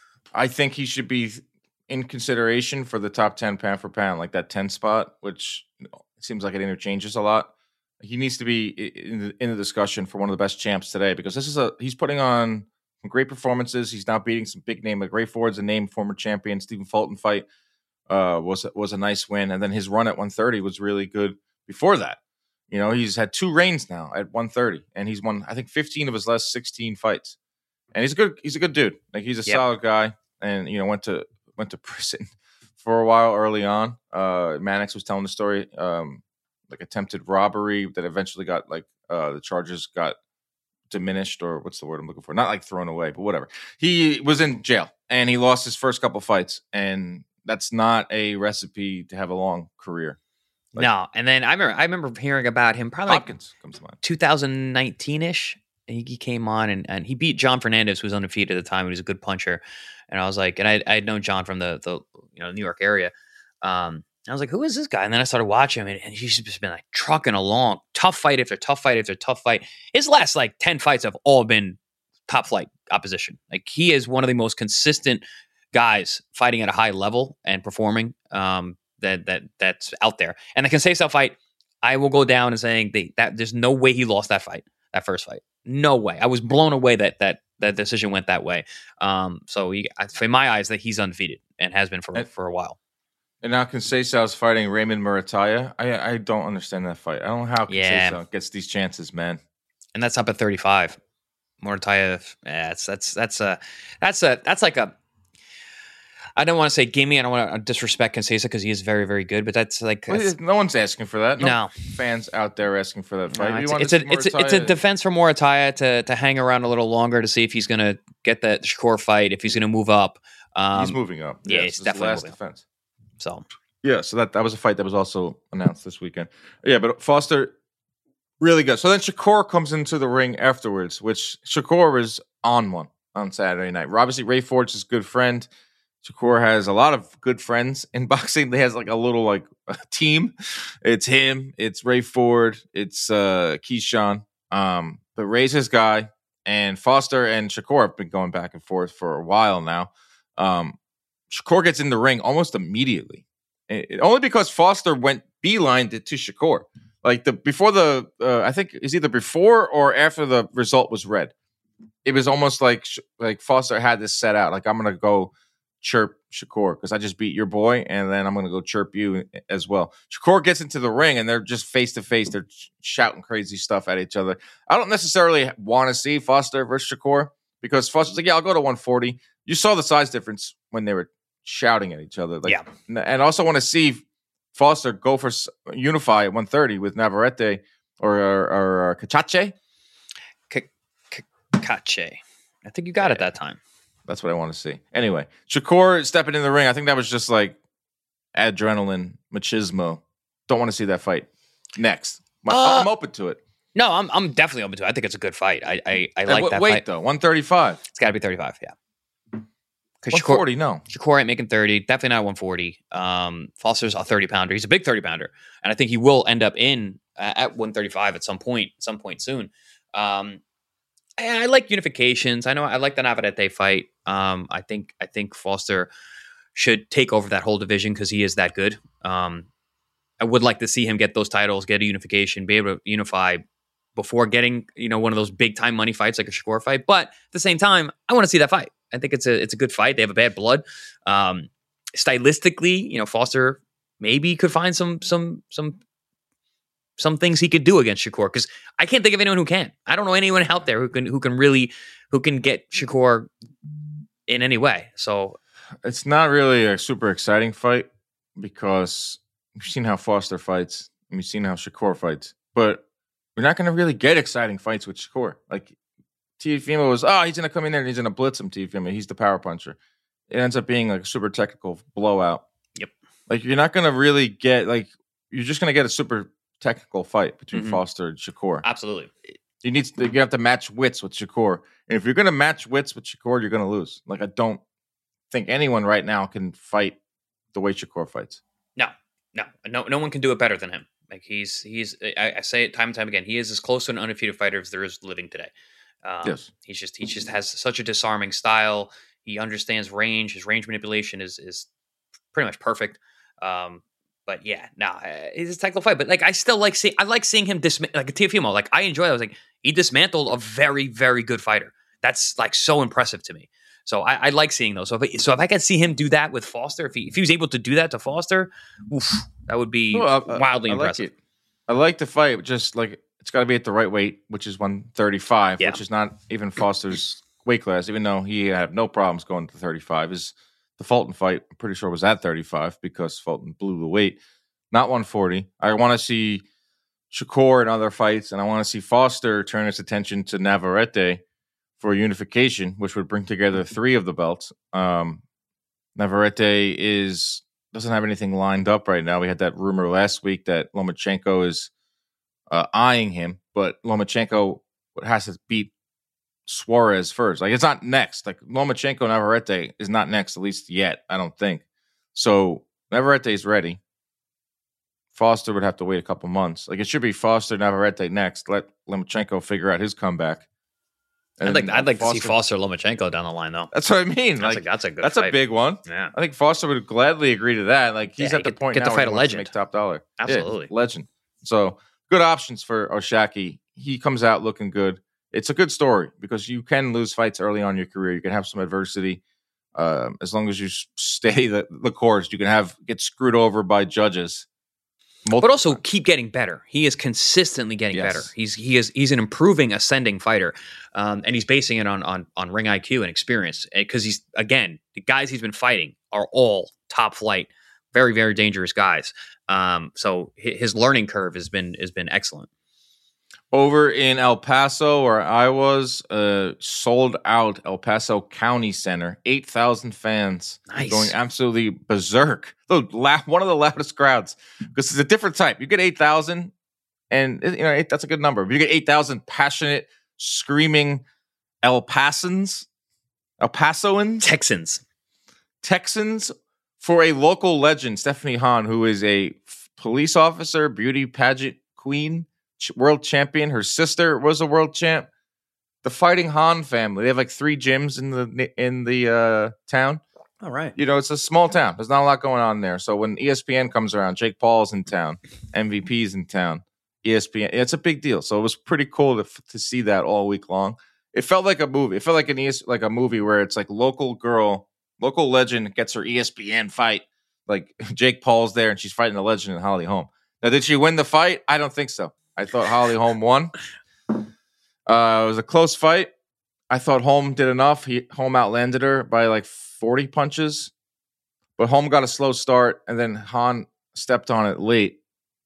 I think he should be in consideration for the top ten pound for pound, like that ten spot, which. You know, seems like it interchanges a lot. He needs to be in the, in the discussion for one of the best champs today because this is a he's putting on some great performances. He's now beating some big name. Like Ray Ford's a name former champion. Stephen Fulton fight uh, was was a nice win, and then his run at one thirty was really good. Before that, you know, he's had two reigns now at one thirty, and he's won I think fifteen of his last sixteen fights. And he's a good he's a good dude. Like he's a yep. solid guy, and you know went to went to prison. For a while early on, uh, Mannix was telling the story, um, like attempted robbery that eventually got like uh, the charges got diminished, or what's the word I'm looking for? Not like thrown away, but whatever. He was in jail and he lost his first couple fights, and that's not a recipe to have a long career. Like, no, and then I remember I remember hearing about him probably Hopkins like comes to mind. twenty nineteen ish. He came on and, and he beat John Fernandez, who was undefeated at the time. He was a good puncher. And I was like, and I I had known John from the the you know New York area. Um, I was like, who is this guy? And then I started watching him, and, and he's just been like trucking along, tough fight after tough fight after tough fight. His last like ten fights have all been top flight opposition. Like he is one of the most consistent guys fighting at a high level and performing um, that that that's out there. And the Conceição fight, I will go down and saying they, that there's no way he lost that fight, that first fight. No way. I was blown away that that that decision went that way. Um, so he, in my eyes, that he's undefeated and has been for and, for a while. And now Conceição's fighting Raymond Murataya. I I don't understand that fight. I don't know how Conceição yeah. gets these chances, man. And that's up at thirty-five. Murataya, yeah, that's that's that's a that's a that's like a. I don't want to say gimme. I don't want to disrespect Conceição because he is very, very good. But that's like well, that's, no one's asking for that. No, no fans out there asking for that fight. No, it's, it's, a, it's, a, it's a defense for Murataya to to hang around a little longer to see if he's going to get that Shakur fight, if he's going to move up. Um, he's moving up. Yeah, yes, he's definitely last moving defense. Up. So yeah, so that that was a fight that was also announced this weekend. Yeah, but Foster really good. So then Shakur comes into the ring afterwards, which Shakur is on one on Saturday night. Obviously, Ray Ford's his good friend. Shakur has a lot of good friends in boxing. They has like a little like a team. It's him. It's Ray Ford. It's uh, Keyshawn. Um, but Ray's his guy, and Foster and Shakur have been going back and forth for a while now. Um, Shakur gets in the ring almost immediately, it, it, only because Foster went beeline to, to Shakur. Like the before the, uh, I think it's either before or after the result was read. It was almost like like Foster had this set out. Like I'm gonna go chirp Shakur because I just beat your boy, and then I'm going to go chirp you as well. Shakur gets into the ring, and they're just face to face. They're shouting crazy stuff at each other. I don't necessarily want to see Foster versus Shakur because Foster's like, yeah, I'll go to one forty. You saw the size difference when they were shouting at each other. Like, yeah. And I also want to see Foster go for unify at one thirty with Navarrete or, or, or Cachace. Cachace. I think you got yeah. it that time. That's what I want to see. Anyway, Shakur stepping in the ring. I think that was just like adrenaline, machismo. Don't want to see that fight. Next. My, uh, I'm open to it. No, I'm I'm definitely open to it. I think it's a good fight. I I, I like w- that weight, fight. though, one thirty-five. It's got to be thirty-five, yeah. one forty, no. Shakur ain't making thirty. Definitely not one forty. Um, Foster's a thirty-pounder. He's a big thirty-pounder. And I think he will end up in uh, at one thirty-five at some point, some point soon. Um, and I like unifications. I know I like the Navarrete fight. Um, I think I think Foster should take over that whole division because he is that good. Um, I would like to see him get those titles, get a unification, be able to unify before getting, you know, one of those big time money fights like a Shakur fight. But at the same time, I want to see that fight. I think it's a it's a good fight. They have a bad blood. Um, stylistically, you know, Foster maybe could find some some some some things he could do against Shakur because I can't think of anyone who can. I don't know anyone out there who can who can really who can get Shakur in any way. So it's not really a super exciting fight because we've seen how Foster fights and we've seen how Shakur fights, but we're not going to really get exciting fights with Shakur. Like Teofimo was, oh, he's going to come in there and he's going to blitz him. Teofimo, he's the power puncher. It ends up being like a super technical blowout. Yep. Like you're not going to really get like you're just going to get a super technical fight between mm-hmm. Foster and Shakur. Absolutely. You need to, you have to match wits with Shakur, and if you're going to match wits with Shakur, you're going to lose. Like I don't think anyone right now can fight the way Shakur fights. No, no, no, no one can do it better than him. Like he's he's I, I say it time and time again. He is as close to an undefeated fighter as there is living today. Um, yes, he's just he just has such a disarming style. He understands range. His range manipulation is is pretty much perfect. Um, but yeah, nah, it's a technical fight. But like, I still like seeing I like seeing him dismantle like a Teofimo. Like I enjoy. That. I was like, he dismantled a very very good fighter. That's like so impressive to me. So I, I like seeing those. So if, so if I could see him do that with Foster, if he if he was able to do that to Foster, oof, that would be well, I, wildly I, I impressive. Like I like the fight, just like it's got to be at the right weight, which is one thirty-five, yeah. which is not even Foster's weight class, even though he had no problems going to thirty-five. Is the Fulton fight, I'm pretty sure, was at thirty-five because Fulton blew the weight, not one forty. I want to see Shakur in other fights, and I want to see Foster turn his attention to Navarrete for unification, which would bring together three of the belts. Um, Navarrete is doesn't have anything lined up right now. We had that rumor last week that Lomachenko is uh, eyeing him, but Lomachenko has to beat Suarez first. Like, it's not next. Like, Lomachenko Navarrete is not next, at least yet, I don't think. So, Navarrete is ready. Foster would have to wait a couple months. Like, it should be Foster, Navarrete next. Let Lomachenko figure out his comeback. And I'd like, I'd like Foster, to see Foster Lomachenko down the line, though. That's what I mean. That's, like, a, that's a good That's fight. a big one. Yeah. I think Foster would gladly agree to that. Like, he's yeah, at the get, point get now to fight where he a wants legend. to make top dollar. Absolutely. Yeah, legend. So, good options for Oshaki. He comes out looking good. It's a good story because you can lose fights early on in your career. You can have some adversity. Um, as long as you stay the, the course, you can have get screwed over by judges. But also keep getting better. He is consistently getting yes. better. He's he is he's an improving, ascending fighter, um, and he's basing it on on on ring I Q and experience. Because he's again, the guys he's been fighting are all top flight, very very dangerous guys. Um, so his learning curve has been has been excellent. Over in El Paso, where I was, uh, sold out El Paso County Center, eight thousand fans, nice. Going absolutely berserk. The la- one of the loudest crowds because it's a different type. You get eight thousand, and you know eight, that's a good number. But you get eight thousand passionate, screaming El Pasans, El Pasoans, Texans, Texans for a local legend, Stephanie Hahn, who is a f- police officer, beauty pageant queen. World champion. Her sister was a world champ. The Fighting Hahn family. They have like three gyms in the in the uh, town. All right. You know, it's a small town. There's not a lot going on there. So when E S P N comes around, Jake Paul's in town, M V P's in town, E S P N. It's a big deal. So it was pretty cool to to see that all week long. It felt like a movie. It felt like an E S like a movie where it's like local girl, local legend gets her E S P N fight. Like Jake Paul's there and she's fighting a legend in Holly Holm. Now, did she win the fight? I don't think so. I thought Holly Holm won. Uh, it was a close fight. I thought Holm did enough. He Holm outlanded her by like forty punches. But Holm got a slow start, and then Hahn stepped on it late.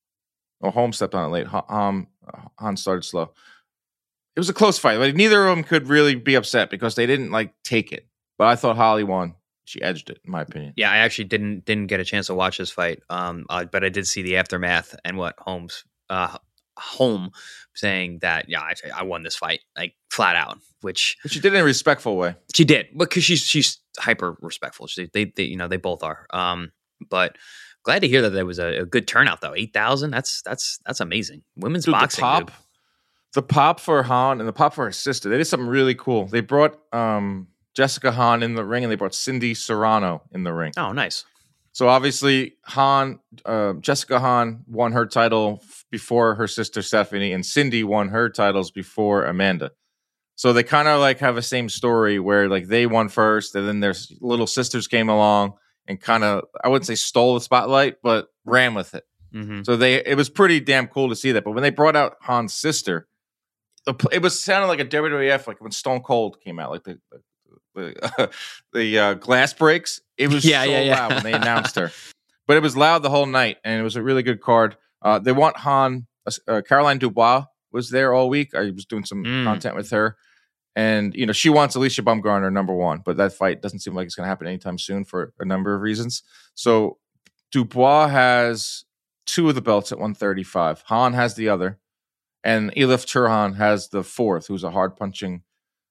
Or Holm stepped on it late. Hahn, Hahn started slow. It was a close fight. Like, neither of them could really be upset because they didn't like take it. but I thought Holly won. She edged it, in my opinion. Yeah, I actually didn't didn't get a chance to watch this fight, um, uh, but I did see the aftermath and what Holmes, uh, Home, saying that yeah, I, I won this fight like flat out, which but she did it in a respectful way. She did, because she's she's hyper respectful. She, they, they you know they both are. Um, but glad to hear that there was a, a good turnout though. Eight thousand. That's that's that's amazing. Women's dude, boxing. The pop, dude. the pop for Han and the pop for her sister. They did something really cool. They brought um. Jessica Hahn in the ring, and they brought Cindy Serrano in the ring. Oh, nice. So obviously, Hahn, uh, Jessica Hahn won her title f- before her sister Stephanie, and Cindy won her titles before Amanda. So they kind of like have a same story where like they won first, and then their little sisters came along and kind of, I wouldn't say stole the spotlight, but ran with it. Mm-hmm. So they it was pretty damn cool to see that. But when they brought out Hahn's sister, the, it was sounded like a W W F, like when Stone Cold came out, like the, the the, uh, the uh, glass breaks. It was yeah, so yeah, yeah. loud when they announced her, but it was loud the whole night, and it was a really good card. Uh, they want Han, uh, Caroline Dubois was there all week. I was doing some Mm. content with her, and you know she wants Alicia Baumgartner number one, but that fight doesn't seem like it's going to happen anytime soon for a number of reasons. So Dubois has two of the belts at one thirty-five. Han has the other, and Elif Turhan has the fourth, who's a hard punching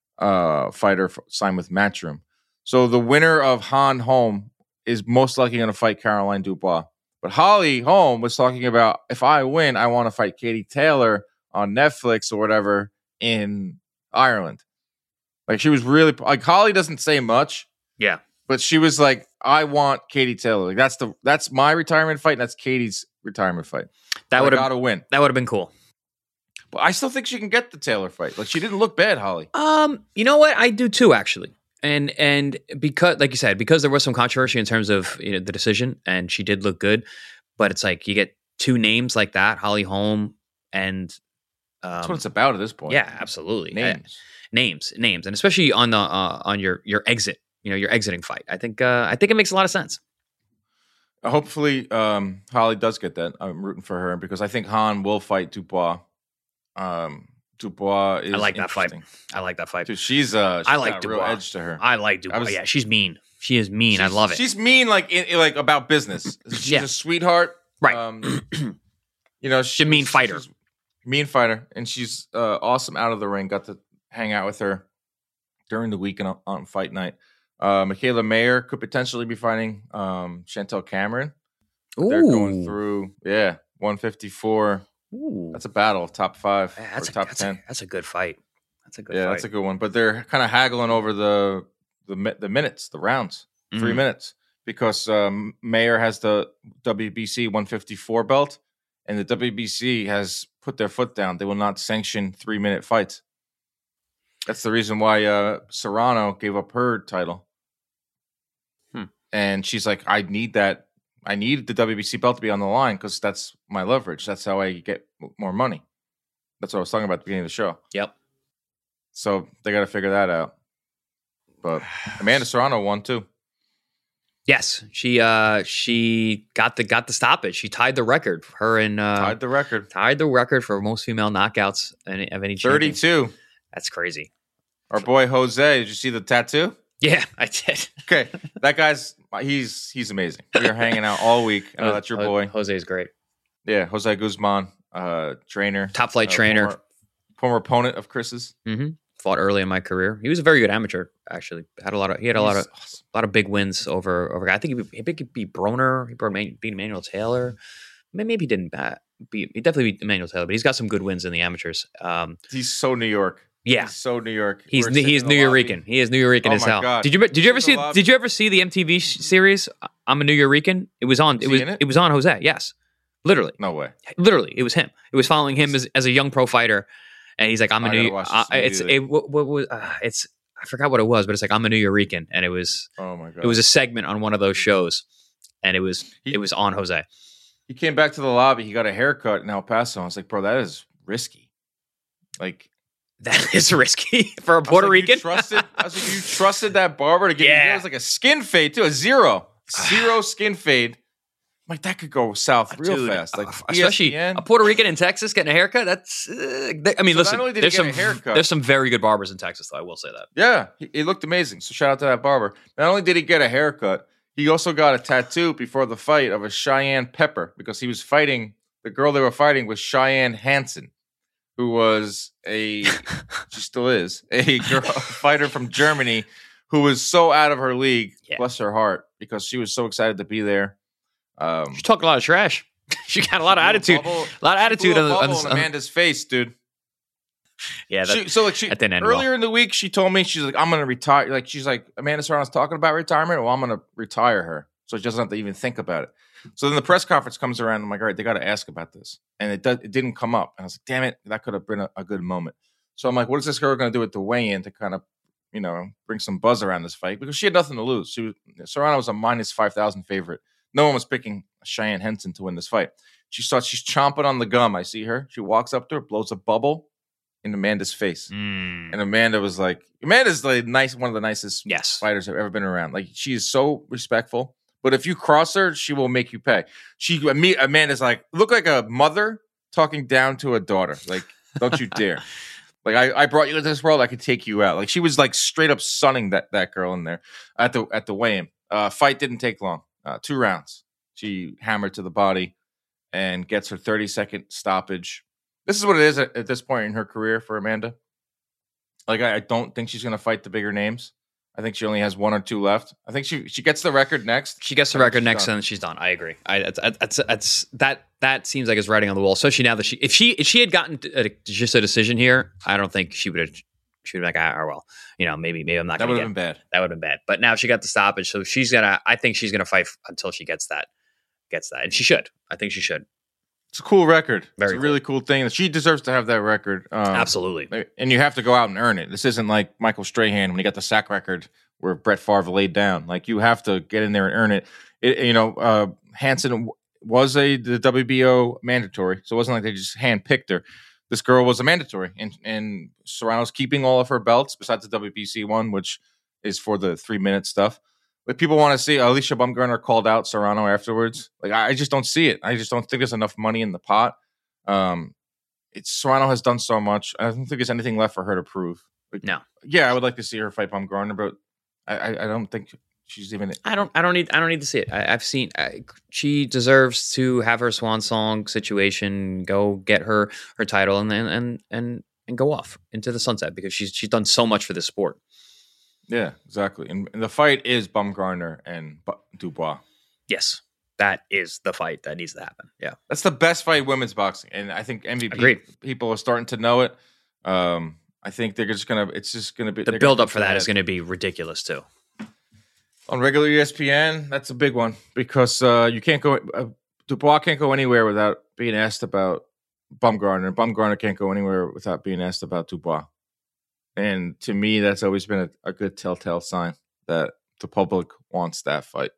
uh fighter for, signed with Matchroom. So the winner of Han Holm is most likely going to fight Caroline Dubois. But Holly Holm was talking about, if I win, I want to fight Katie Taylor on Netflix or whatever in Ireland. Like she was really like Holly doesn't say much. Yeah. But she was like, I want Katie Taylor. Like that's the that's my retirement fight, and that's Katie's retirement fight. That would have got to win. That would have been cool. But I still think she can get the Taylor fight. Like she didn't look bad, Holly. Um, you know what? I do too, actually. And and because, like you said, because there was some controversy in terms of you know the decision, and she did look good, but it's like you get two names like that, Holly Holm, and um, that's what it's about at this point. Yeah, absolutely. Names, I, names, names, and especially on the uh, on your your exit, you know, your exiting fight. I think uh, I think it makes a lot of sense. Hopefully, um, Holly does get that. I'm rooting for her because I think Han will fight Dubois. Um, Dubois is I like that fight. interesting. I like that fight. Dude, she's uh, she's I like got a Dubois. real edge to her. I like Dubois. I was- yeah, she's mean. She is mean. I She's- love it. She's mean, like in, like about business. She's Yeah. a sweetheart, Right. Um, you know, She's a mean fighter. she's mean fighter, and she's uh, awesome out of the ring. Got to hang out with her during the week and on, on fight night. Uh, Michaela Mayer could potentially be fighting um, Chantel Cameron. Ooh. They're going through, yeah, one fifty-four. Ooh. That's a battle of top five Yeah, that's or a, top that's ten. A, that's a good fight. That's a good Yeah, fight. that's a good one. But they're kind of haggling over the the mi- the minutes, the rounds, three Mhm. minutes, because um, Mayer has the W B C one fifty-four belt, and the W B C has put their foot down. They will not sanction three minute fights. That's the reason why uh, Serrano gave up her title. Hmm. And she's like, I need that. I need the W B C belt to be on the line because that's my leverage. That's how I get m- more money. That's what I was talking about at the beginning of the show. Yep. So they got to figure that out. But Amanda Serrano won too. Yes, she uh she got the got the stoppage. She tied the record. Her and uh, Tied the record. tied the record for most female knockouts any, of any champion. thirty-two. That's crazy. Our boy Jose. Did you see the tattoo? Yeah, I did. Okay, that guy's he's he's amazing. We are hanging out all week. I know that's your Ho- boy. Jose's great. Yeah, Jose Guzman, uh, trainer, Top flight uh, trainer. former, former opponent of Chris's. Mm-hmm. Fought early in my career. He was a very good amateur. Actually, had a lot of he had a lot of He's awesome. a lot of big wins over over. I think he, he beat, beat Broner. He beat beat Emmanuel Taylor. Maybe he didn't bat, beat. He definitely beat Emmanuel Taylor, but he's got some good wins in the amateurs. Um, He's so New York. yeah, He's so New York. he's We're he's sitting in New the lobby. Yorican. He is New Yorican Oh as my hell. God. Did you did you ever In the see lobby. Did you ever see the M T V sh- series? I'm a New Yorican. It was on. Was It he was in it? it was on Jose. Yes, literally, No way. literally, it was him. It was following him as, as a young pro fighter, and he's like, "I'm a I New." gotta watch Uh, this it's immediately. it, what, what was uh, it's I forgot what it was, but it's like I'm a New Yorican, and it was Oh my god. it was a segment on one of those shows, and it was He- it was on Jose. He came back to the lobby. He got a haircut in El Paso. I was like, bro, that is risky. Like That is risky for a I was Puerto like, you Rican. trusted. I was like, you trusted that barber to give you. Yeah. It was like a skin fade too, a zero, zero skin fade. like that could go south real Dude, fast. Like uh, especially E S P N. a Puerto Rican in Texas getting a haircut. That's, uh, they, I mean, So listen, not only did he there's get some a haircut- there's some very good barbers in Texas, though. I will say that. Yeah, he, he looked amazing. So shout out to that barber. Not only did he get a haircut, he also got a tattoo before the fight of a Cheyenne Pepper because he was fighting the girl they were fighting was Cheyenne Hansen, who was a she still is a girl a fighter from Germany who was so out of her league. Yeah. Bless her heart, because she was so excited to be there. Um, She talked a lot of trash. She got a lot of attitude. bubble- a lot of attitude blew on, a the- on, bubble this- in on Amanda's face, dude. yeah. That, She, so like she that didn't end earlier well. in the week, she told me she's like, I'm gonna retire. Like she's like, Amanda Serrano's talking about retirement. Well, I'm gonna retire her, so she doesn't have to even think about it. So then the press conference comes around. I'm like, all right, they got to ask about this, and it does. It didn't come up, and I was like, damn it, that could have been a, a good moment. So I'm like, what is this girl gonna do at the weigh-in to kind of, you know, bring some buzz around this fight because she had nothing to lose. She was Serrano was a minus five thousand favorite. No one was picking Cheyenne Henson to win this fight. She starts, she's chomping on the gum. I see her. She walks up to her, blows a bubble in Amanda's face. Mm, And Amanda was like, Amanda's like nice, one of the nicest yes. fighters I've ever been around. Like she is so respectful. But if you cross her, she will make you pay. She me Amanda's like, look like a mother talking down to a daughter. Like, don't you dare. Like I, I brought you into this world, I could take you out. Like she was like straight up sunning that, that girl in there at the at the weigh-in. Uh, fight didn't take long. Uh, two rounds. She hammered to the body and gets her thirty second stoppage. This is what it is at, at this point in her career for Amanda. Like I, I don't think she's gonna fight the bigger names. I think she only has one or two left. I think she she gets the record next. She gets the I think record she's next, done. and she's done. I agree. I that's, that's, that's that that seems like it's writing on the wall. Especially now that she, if she if she had gotten a, just a decision here, I don't think she would have. She would have been like, ah, oh, well, you know, maybe maybe I'm not. That gonna would get, have been bad. That would have been bad. But now she got the stoppage, so she's gonna. I think she's gonna fight until she gets that. Gets that, and she should. I think she should. It's a cool record. Very it's a cool. really cool thing. She deserves to have that record. Um, Absolutely. And you have to go out and earn it. This isn't like Michael Strahan when he got the sack record where Brett Favre laid down. Like you have to get in there and earn it. it you know, uh, Hansen was a the W B O mandatory, so it wasn't like they just handpicked her. This girl was a mandatory, and and Serrano's keeping all of her belts besides the W B C one, which is for the three minute stuff. Like people want to see Alicia Bumgarner called out Serrano afterwards. Like I, I just don't see it. I just don't think there's enough money in the pot. Um, it's Serrano has done so much. I don't think there's anything left for her to prove. Like, No. Yeah, I would like to see her fight Bumgarner, but I, I, I don't think she's even. I don't. I don't need. I don't need to see it. I, I've seen. I, she deserves to have her swan song situation. Go get her her title and and and and, and go off into the sunset because she's she's done so much for this sport. Yeah, exactly. And, and the fight is Bumgarner and Bu- Dubois. Yes, that is the fight that needs to happen. Yeah, That's the best fight in women's boxing, and I think M V P Agreed. people are starting to know it. Um, I think they're just gonna. It's just gonna be the they're build gonna up for that ahead. is going to be ridiculous too. On regular E S P N. That's a big one because uh, you can't go. Uh, Dubois can't go anywhere without being asked about Bumgarner. Bumgarner can't go anywhere without being asked about Dubois. And to me, that's always been a, a good telltale sign that the public wants that fight.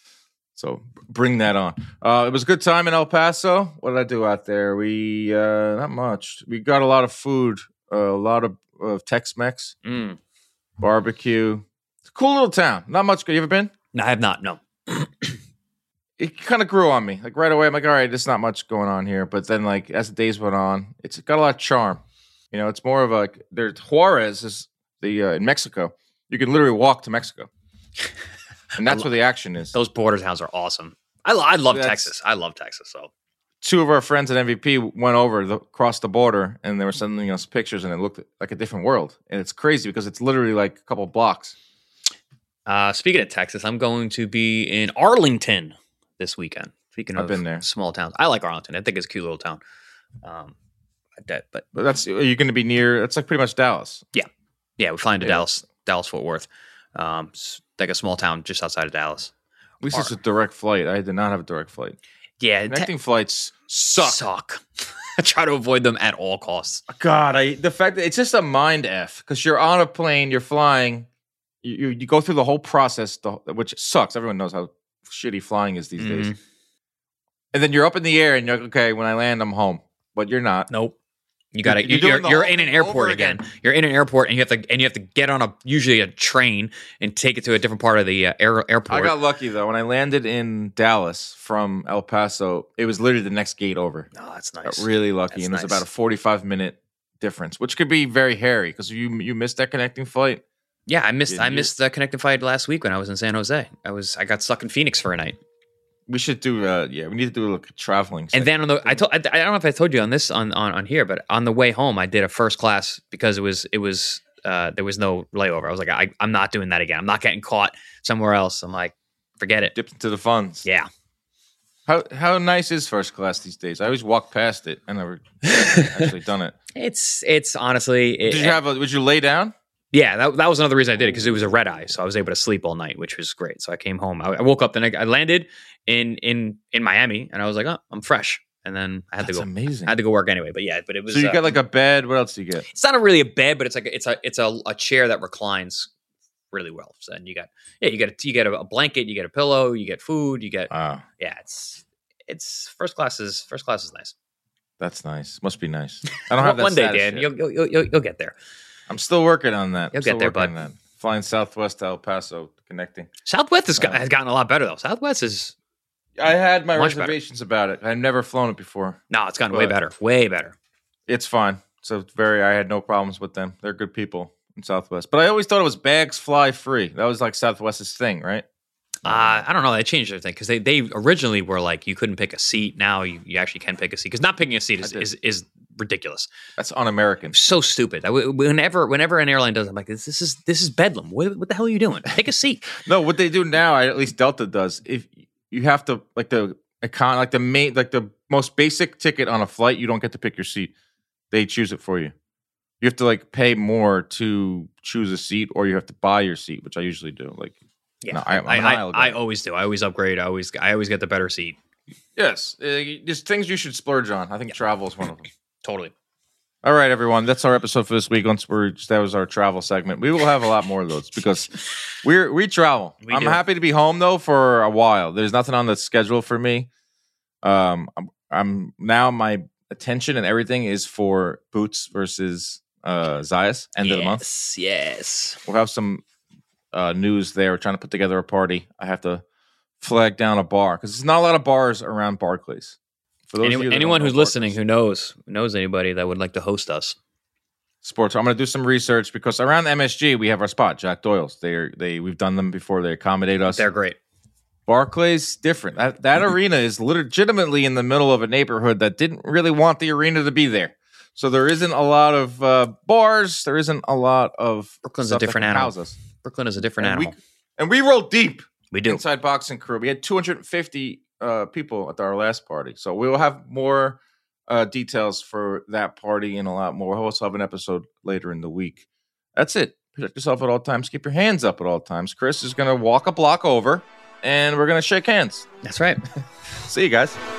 So bring that on. Uh, it was a good time in El Paso. What did I do out there? We uh, not much. We got a lot of food, uh, a lot of, of Tex-Mex, Mm. barbecue. It's a cool little town. Not much. You ever been? No, I have not. No. It kind of grew on me. Like right away, I'm like, all right, there's not much going on here. But then, like as the days went on, it's got a lot of charm. You know, it's more of a there's Juarez is the uh, in Mexico. You can literally walk to Mexico, and that's where the action is. Those border towns are awesome. I, lo- I love That's- Texas. I love Texas. So Two of our friends at M V P went over the, across the border, and they were sending us pictures, and it looked like a different world. And it's crazy because it's literally like a couple blocks. uh, speaking of Texas, I'm going to be in Arlington this weekend. Speaking I've of been there. small towns, I like Arlington. I think it's a cute little town. Um, that, but But that's you're going to be near. It's like pretty much Dallas. yeah, we fly into Yeah. Dallas, Dallas Fort Worth. Um, it's like a small town just outside of Dallas. At least it's a direct flight. I did not have a direct flight. Yeah, te- Connecting flights suck. suck. I try to avoid them at all costs. God, I the fact that it's just a mind f because you're on a plane, you're flying, you you, you go through the whole process, the, which sucks. Everyone knows how shitty flying is these days. Mhm. And then you're up in the air, and you're like, okay. When I land, I'm home, but you're not. Nope. You got to. You're, you're, you're in an airport again. again. You're in an airport, and you have to and you have to get on a usually a train and take it to a different part of the uh, air, airport. I got lucky though. When I landed in Dallas from El Paso, it was literally the next gate over. Oh, that's nice. Got really lucky, that's and nice. it was about a forty-five minute difference, which could be very hairy because you you missed that connecting flight. Yeah, I missed I missed the connecting flight last week when I was in San Jose. I was I got stuck in Phoenix for a night. We should do, uh, yeah. We need to do a little traveling. And then on the, I told, I, I don't know if I told you on this on, on on here, but on the way home, I did a first class because it was it was uh, there was no layover. I was like, I, I'm not doing that again. I'm not getting caught somewhere else. I'm like, forget it. Dipped into the funds. Yeah. How how nice is first class these days? I always walk past it. I never actually done it. It's it's honestly. It, Did you have? A, would you lay down? Yeah, that, that was another reason I did it because it was a red eye, so I was able to sleep all night, which was great. So I came home. I, I woke up, then I, I landed in in in Miami, and I was like, "Oh, I'm fresh." And then I had That's to go. Amazing. I had to go work anyway. But yeah, but it was. So you uh, got like a bed. What else do you get? It's not a really a bed, but it's like a, it's a it's a, a chair that reclines really well. So then you got yeah, you get a, you get a, a blanket, you get a pillow, you get food, you get wow. Yeah, it's it's first class is first class is nice. That's nice. Must be nice. I don't have that one day, Dan. Shit. You'll, you'll you'll you'll get there. I'm still working on that. You'll I'm get there, bud. That. Flying Southwest to El Paso, connecting. Southwest has, got, uh, has gotten a lot better though. Southwest is. I had my Much reservations better. about it. I've never flown it before. No, it's gotten way better. Way better. It's fine. So it's very. I had no problems with them. They're good people in Southwest. But I always thought it was bags fly free. That was like Southwest's thing, right? Uh, I don't know. They changed their thing because they, they originally were like you couldn't pick a seat. Now you, you actually can pick a seat because not picking a seat is, is is ridiculous. That's un-American. So stupid. I, whenever whenever an airline does, I'm like, this, this is this is bedlam. What, what the hell are you doing? Pick a seat. No, what they do now, at least Delta does, if you have to like the econ, like the main, like the most basic ticket on a flight, you don't get to pick your seat. They choose it for you. You have to like pay more to choose a seat, or you have to buy your seat, which I usually do. Like. Yeah, no, I, I, I, I always do. I always upgrade. I always, I always get the better seat. Yes, uh, there's things you should splurge on. I think yeah. travel is one of them. Totally. All right, everyone. That's our episode for this week. Once we're that was our travel segment. We will have a lot more of those because we're we travel. We I'm do. happy to be home though for a while. There's nothing on the schedule for me. Um, I'm, I'm now my attention and everything is for Boots versus uh Zayas end yes, of the month. Yes, we'll have some. Uh, news there. We're trying to put together a party. I have to flag down a bar because there's not a lot of bars around Barclays. For those Any, of you that anyone who's Barclays, listening who knows knows anybody that would like to host us, sports. I'm going to do some research because around M S G we have our spot, Jack Doyle's. They they we've done them before. They accommodate us. They're great. Barclays different. That that arena is legitimately in the middle of a neighborhood that didn't really want the arena to be there. So there isn't a lot of uh, bars. There isn't a lot of Brooklyn's a different animal. Us. Brooklyn is a different and animal. We, and we roll deep. We do. Inside Boxing Crew. We had two hundred fifty uh, people at our last party. So we will have more uh, details for that party and a lot more. We'll also have an episode later in the week. That's it. Protect yourself at all times. Keep your hands up at all times. Chris is going to walk a block over, and we're going to shake hands. That's right. See you guys.